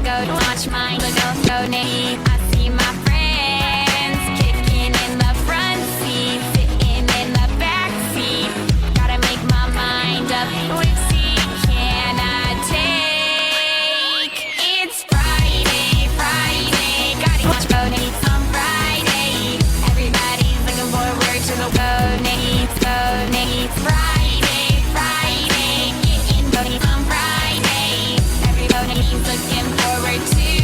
go to watch mine. Go, Nate. I see my friends kicking in the front seat, sitting in the back seat. Gotta make my mind up. Which seat can I take? It's Friday, Friday. Gotta watch Go Nate on Friday. Everybody's looking forward to the Go Nate, Friday, Friday. Getting Go Nate on Friday. Everybody's looking forward to